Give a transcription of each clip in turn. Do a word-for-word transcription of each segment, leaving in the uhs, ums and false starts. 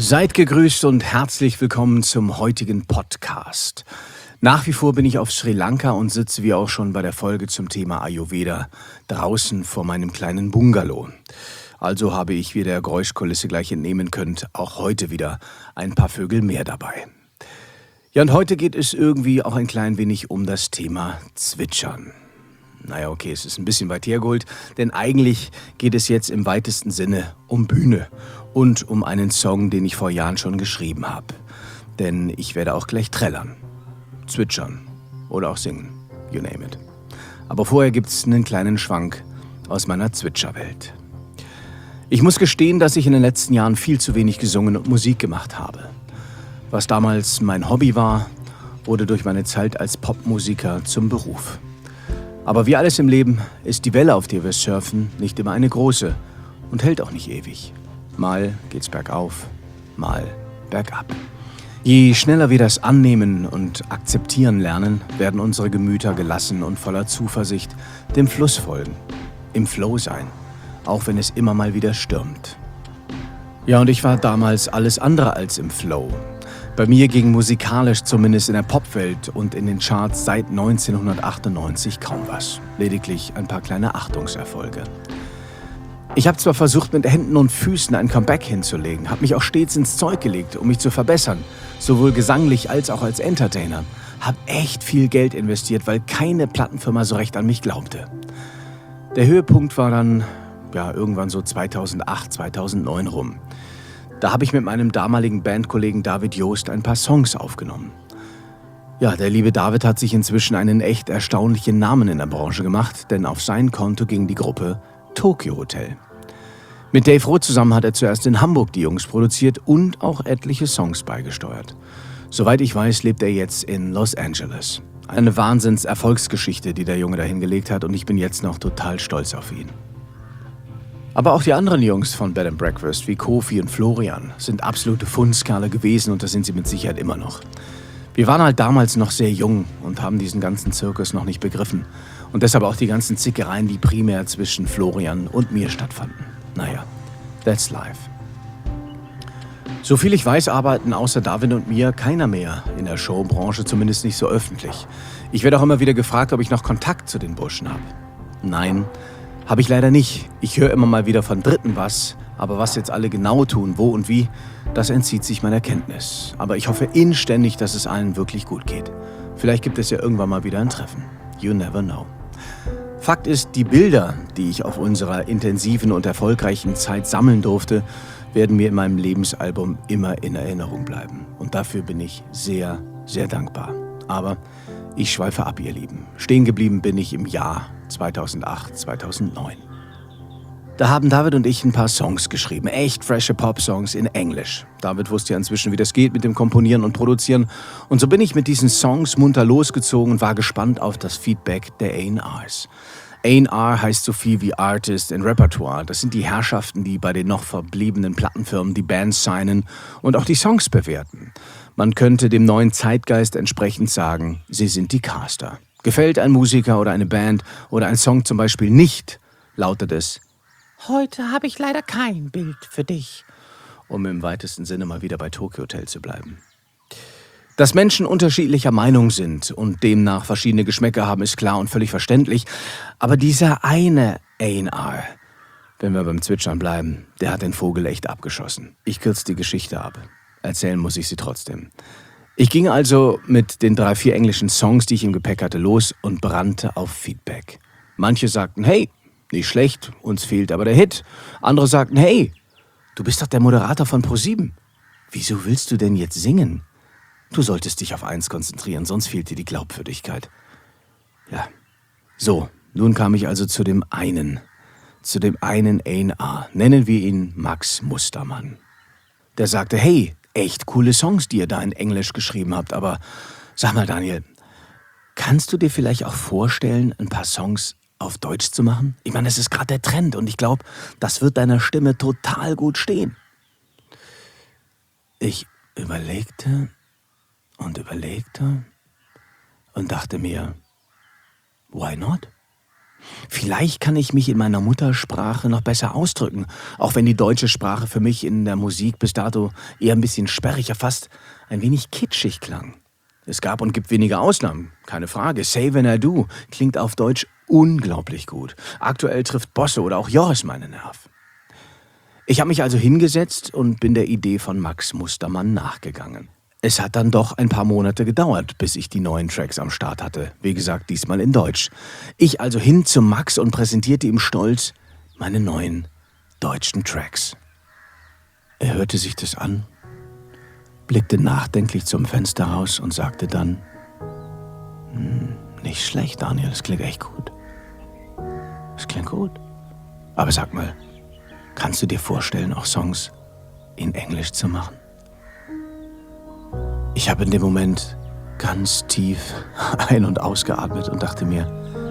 Seid gegrüßt und herzlich willkommen zum heutigen Podcast. Nach wie vor bin ich auf Sri Lanka und sitze wie auch schon bei der Folge zum Thema Ayurveda draußen vor meinem kleinen Bungalow. Also habe ich, wie der Geräuschkulisse gleich entnehmen könnt, auch heute wieder ein paar Vögel mehr dabei. Ja, und heute geht es irgendwie auch ein klein wenig um das Thema Zwitschern. Naja, okay, es ist ein bisschen weit hergeholt, denn eigentlich geht es jetzt im weitesten Sinne um Bühne und um einen Song, den ich vor Jahren schon geschrieben habe. Denn ich werde auch gleich trällern, zwitschern oder auch singen, you name it. Aber vorher gibt's einen kleinen Schwank aus meiner Zwitscherwelt. Ich muss gestehen, dass ich in den letzten Jahren viel zu wenig gesungen und Musik gemacht habe. Was damals mein Hobby war, wurde durch meine Zeit als Popmusiker zum Beruf. Aber wie alles im Leben ist die Welle, auf der wir surfen, nicht immer eine große und hält auch nicht ewig. Mal geht's bergauf, mal bergab. Je schneller wir das annehmen und akzeptieren lernen, werden unsere Gemüter gelassen und voller Zuversicht dem Fluss folgen, im Flow sein, auch wenn es immer mal wieder stürmt. Ja, und ich war damals alles andere als im Flow. Bei mir ging musikalisch zumindest in der Popwelt und in den Charts seit neunzehnhundertachtundneunzig kaum was. Lediglich ein paar kleine Achtungserfolge. Ich habe zwar versucht, mit Händen und Füßen ein Comeback hinzulegen, habe mich auch stets ins Zeug gelegt, um mich zu verbessern, sowohl gesanglich als auch als Entertainer. Habe echt viel Geld investiert, weil keine Plattenfirma so recht an mich glaubte. Der Höhepunkt war dann ja irgendwann so zweitausendacht, zweitausendneun rum. Da habe ich mit meinem damaligen Bandkollegen David Joost ein paar Songs aufgenommen. Ja, der liebe David hat sich inzwischen einen echt erstaunlichen Namen in der Branche gemacht, denn auf sein Konto ging die Gruppe Tokio Hotel. Mit Dave Roth zusammen hat er zuerst in Hamburg die Jungs produziert und auch etliche Songs beigesteuert. Soweit ich weiß, lebt er jetzt in Los Angeles. Eine Wahnsinns-Erfolgsgeschichte, die der Junge da hingelegt hat, und ich bin jetzt noch total stolz auf ihn. Aber auch die anderen Jungs von Bed and Breakfast wie Kofi und Florian sind absolute Fundskale gewesen, und das sind sie mit Sicherheit immer noch. Wir waren halt damals noch sehr jung und haben diesen ganzen Zirkus noch nicht begriffen. Und deshalb auch die ganzen Zickereien, die primär zwischen Florian und mir stattfanden. Naja, that's life. Soviel ich weiß, arbeiten außer David und mir keiner mehr in der Showbranche, zumindest nicht so öffentlich. Ich werde auch immer wieder gefragt, ob ich noch Kontakt zu den Burschen habe. Nein, habe ich leider nicht. Ich höre immer mal wieder von Dritten was, aber was jetzt alle genau tun, wo und wie, das entzieht sich meiner Kenntnis. Aber ich hoffe inständig, dass es allen wirklich gut geht. Vielleicht gibt es ja irgendwann mal wieder ein Treffen. You never know. Fakt ist, die Bilder, die ich auf unserer intensiven und erfolgreichen Zeit sammeln durfte, werden mir in meinem Lebensalbum immer in Erinnerung bleiben. Und dafür bin ich sehr, sehr dankbar. Aber ich schweife ab, ihr Lieben. Stehen geblieben bin ich im Jahr zweitausendacht, zweitausendneun. Da haben David und ich ein paar Songs geschrieben, echt frische Pop-Songs in Englisch. David wusste ja inzwischen, wie das geht mit dem Komponieren und Produzieren. Und so bin ich mit diesen Songs munter losgezogen und war gespannt auf das Feedback der A and Rs. A and R heißt so viel wie Artist and Repertoire. Das sind die Herrschaften, die bei den noch verbliebenen Plattenfirmen die Bands signen und auch die Songs bewerten. Man könnte dem neuen Zeitgeist entsprechend sagen, sie sind die Caster. Gefällt ein Musiker oder eine Band oder ein Song zum Beispiel nicht, lautet es: Heute habe ich leider kein Bild für dich, um im weitesten Sinne mal wieder bei Tokio Hotel zu bleiben. Dass Menschen unterschiedlicher Meinung sind und demnach verschiedene Geschmäcker haben, ist klar und völlig verständlich. Aber dieser eine A and R, wenn wir beim Zwitschern bleiben, der hat den Vogel echt abgeschossen. Ich kürze die Geschichte ab. Erzählen muss ich sie trotzdem. Ich ging also mit den drei, vier englischen Songs, die ich im Gepäck hatte, los und brannte auf Feedback. Manche sagten, hey, nicht schlecht, uns fehlt aber der Hit. Andere sagten, hey, du bist doch der Moderator von ProSieben. Wieso willst du denn jetzt singen? Du solltest dich auf eins konzentrieren, sonst fehlt dir die Glaubwürdigkeit. Ja, so, nun kam ich also zu dem einen, zu dem einen A and R. Nennen wir ihn Max Mustermann. Der sagte, hey, echt coole Songs, die ihr da in Englisch geschrieben habt, aber sag mal, Daniel, kannst du dir vielleicht auch vorstellen, ein paar Songs auf Deutsch zu machen? Ich meine, es ist gerade der Trend und ich glaube, das wird deiner Stimme total gut stehen. Ich überlegte und überlegte und dachte mir, why not? Vielleicht kann ich mich in meiner Muttersprache noch besser ausdrücken, auch wenn die deutsche Sprache für mich in der Musik bis dato eher ein bisschen sperrig, ja fast ein wenig kitschig klang. Es gab und gibt wenige Ausnahmen, keine Frage. Say When I Do klingt auf Deutsch unglaublich gut. Aktuell trifft Bosse oder auch Joris meinen Nerv. Ich habe mich also hingesetzt und bin der Idee von Max Mustermann nachgegangen. Es hat dann doch ein paar Monate gedauert, bis ich die neuen Tracks am Start hatte. Wie gesagt, diesmal in Deutsch. Ich also hin zu Max und präsentierte ihm stolz meine neuen deutschen Tracks. Er hörte sich das an, blickte nachdenklich zum Fenster raus und sagte dann: hm, nicht schlecht, Daniel, das klingt echt gut. Das klingt gut. Aber sag mal, kannst du dir vorstellen, auch Songs in Englisch zu machen? Ich habe in dem Moment ganz tief ein- und ausgeatmet und dachte mir,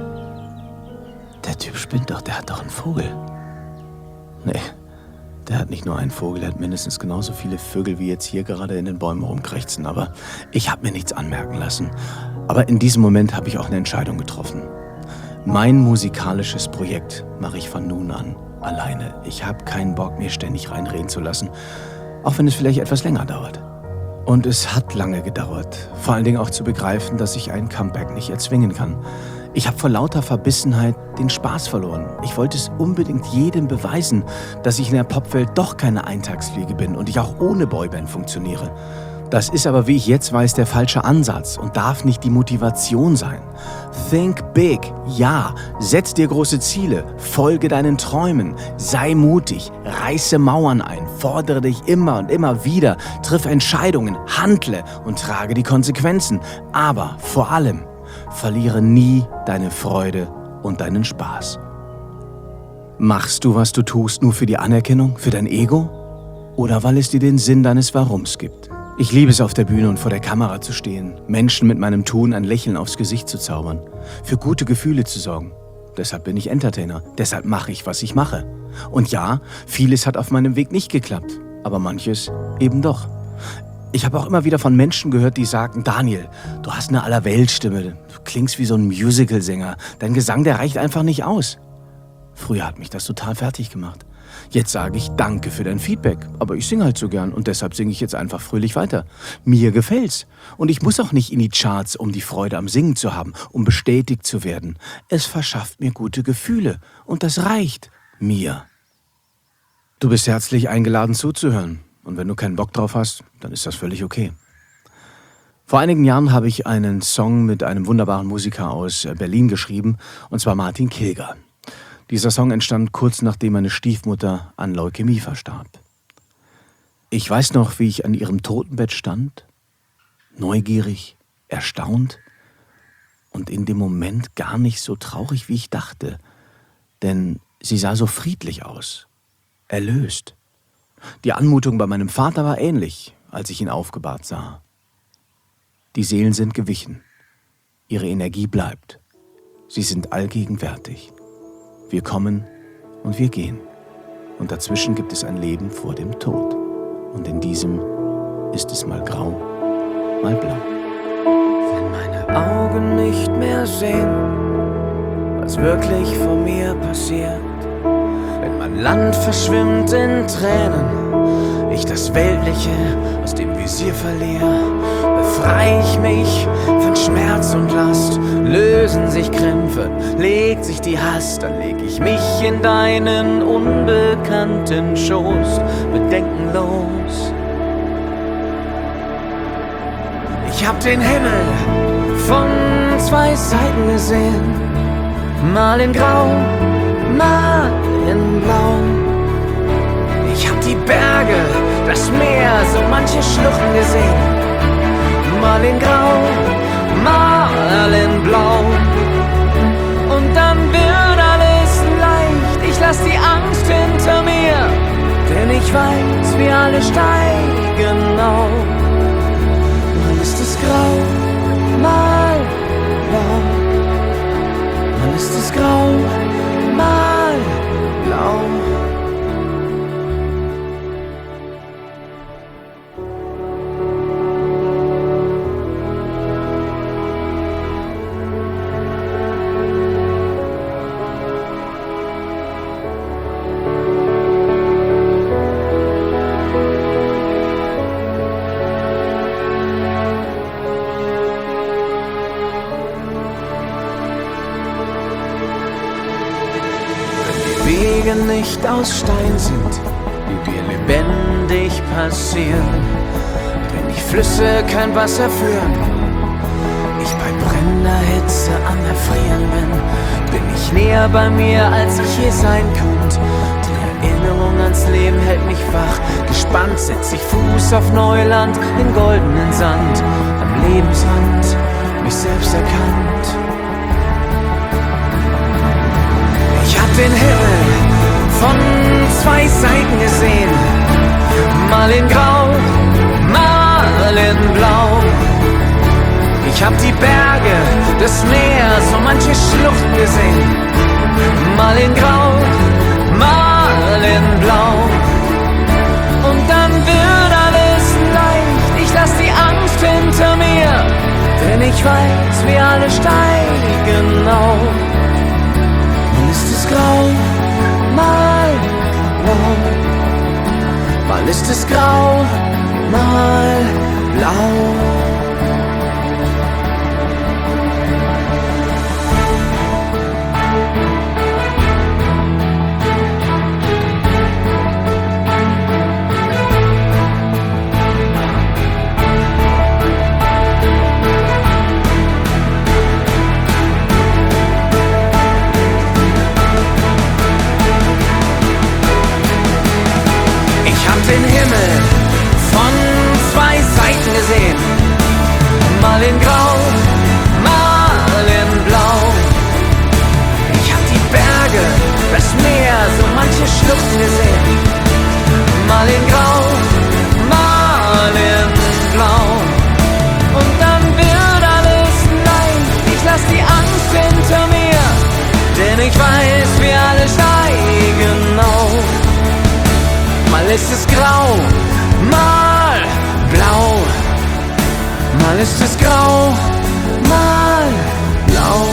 der Typ spinnt doch, der hat doch einen Vogel. Nee, der hat nicht nur einen Vogel, der hat mindestens genauso viele Vögel wie jetzt hier gerade in den Bäumen rumkrächzen. Aber ich habe mir nichts anmerken lassen. Aber in diesem Moment habe ich auch eine Entscheidung getroffen. Mein musikalisches Projekt mache ich von nun an alleine. Ich habe keinen Bock, mir ständig reinreden zu lassen, auch wenn es vielleicht etwas länger dauert. Und es hat lange gedauert, vor allen Dingen auch zu begreifen, dass ich ein Comeback nicht erzwingen kann. Ich habe vor lauter Verbissenheit den Spaß verloren. Ich wollte es unbedingt jedem beweisen, dass ich in der Popwelt doch keine Eintagsfliege bin und ich auch ohne Boyband funktioniere. Das ist aber, wie ich jetzt weiß, der falsche Ansatz und darf nicht die Motivation sein. Think big, ja, setz dir große Ziele, folge deinen Träumen, sei mutig, reiße Mauern ein, fordere dich immer und immer wieder, triff Entscheidungen, handle und trage die Konsequenzen. Aber vor allem, verliere nie deine Freude und deinen Spaß. Machst du, was du tust, nur für die Anerkennung, für dein Ego? Oder weil es dir den Sinn deines Warums gibt? Ich liebe es, auf der Bühne und vor der Kamera zu stehen, Menschen mit meinem Tun ein Lächeln aufs Gesicht zu zaubern, für gute Gefühle zu sorgen. Deshalb bin ich Entertainer, deshalb mache ich, was ich mache. Und ja, vieles hat auf meinem Weg nicht geklappt, aber manches eben doch. Ich habe auch immer wieder von Menschen gehört, die sagten: Daniel, du hast eine Allerweltstimme, du klingst wie so ein Musicalsänger, dein Gesang, der reicht einfach nicht aus. Früher hat mich das total fertig gemacht. Jetzt sage ich danke für dein Feedback, aber ich singe halt so gern und deshalb singe ich jetzt einfach fröhlich weiter. Mir gefällt's und ich muss auch nicht in die Charts, um die Freude am Singen zu haben, um bestätigt zu werden. Es verschafft mir gute Gefühle und das reicht mir. Du bist herzlich eingeladen zuzuhören und wenn du keinen Bock drauf hast, dann ist das völlig okay. Vor einigen Jahren habe ich einen Song mit einem wunderbaren Musiker aus Berlin geschrieben, und zwar Martin Kilger. Dieser Song entstand kurz nachdem meine Stiefmutter an Leukämie verstarb. Ich weiß noch, wie ich an ihrem Totenbett stand, neugierig, erstaunt und in dem Moment gar nicht so traurig, wie ich dachte, denn sie sah so friedlich aus, erlöst. Die Anmutung bei meinem Vater war ähnlich, als ich ihn aufgebahrt sah. Die Seelen sind gewichen, ihre Energie bleibt, sie sind allgegenwärtig. Wir kommen und wir gehen. Und dazwischen gibt es ein Leben vor dem Tod. Und in diesem ist es mal grau, mal blau. Wenn meine Augen nicht mehr sehen, was wirklich vor mir passiert, wenn mein Land verschwimmt in Tränen, ich das Weltliche aus dem Visier verliere, befreie ich mich von Schmerz und Last, lösen sich Krämpfe, legt sich die Hast, dann leg ich mich in deinen unbekannten Schoß, bedenkenlos. Ich hab den Himmel von zwei Seiten gesehen, mal in Grau, mal in Blau. Ich hab die Berge, das Meer, so manche Schluchten gesehen, mal in Grau, mal in Blau. Und dann wird alles leicht, ich lass die Angst hinter mir, denn ich weiß, wir alle steigen auf. Mal ist es grau, mal blau, mal ist es grau, mal blau. Wege nicht aus Stein sind, die dir lebendig passieren. Wenn die Flüsse kein Wasser führen, ich bei brennender Hitze am Erfrieren bin, bin ich näher bei mir, als ich je sein könnt. Die Erinnerung ans Leben hält mich wach. Gespannt setz ich Fuß auf Neuland, in goldenen Sand, am Lebensrand, mich selbst erkannt. Ich hab den Himmel von zwei Seiten gesehen, mal in Grau, mal in Blau. Ich hab die Berge, das Meer, so manche Schluchten gesehen, mal in Grau, mal in Blau. Und dann wird alles leicht, ich lass die Angst hinter mir, denn ich weiß, wir alle steigen auf. Mal ist es grau, mal blau, mal ist es grau, mal blau. Den Himmel von zwei Seiten gesehen, mal in Grau, mal in Blau. Ich hab die Berge, das Meer, so manche Schluchten gesehen, mal in Grau, mal in Blau. Und dann wird alles leicht, ich lass die Angst hinter mir, denn ich weiß, wir alle steigen auf. Mal ist es grau, mal blau, mal ist es grau, mal blau.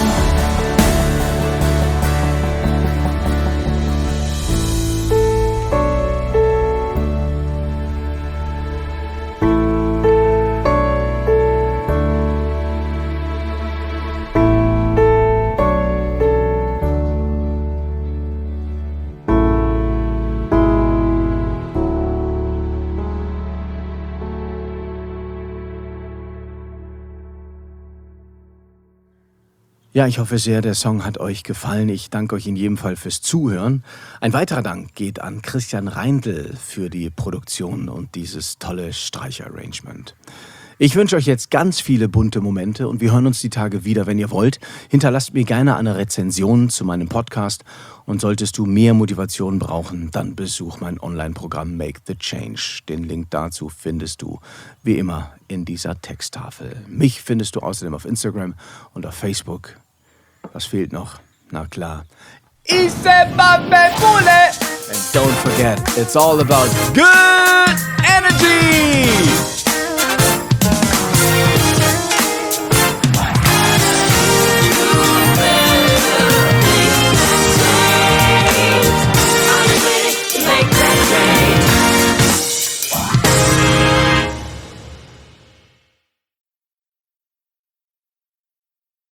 Ja, ich hoffe sehr, der Song hat euch gefallen. Ich danke euch in jedem Fall fürs Zuhören. Ein weiterer Dank geht an Christian Reindl für die Produktion und dieses tolle Streicherarrangement. Ich wünsche euch jetzt ganz viele bunte Momente und wir hören uns die Tage wieder, wenn ihr wollt. Hinterlasst mir gerne eine Rezension zu meinem Podcast und solltest du mehr Motivation brauchen, dann besuch mein Online-Programm Make the Change. Den Link dazu findest du wie immer in dieser Texttafel. Mich findest du außerdem auf Instagram und auf Facebook. Was fehlt noch? Na klar. Isebabebule! And don't forget, it's all about good energy!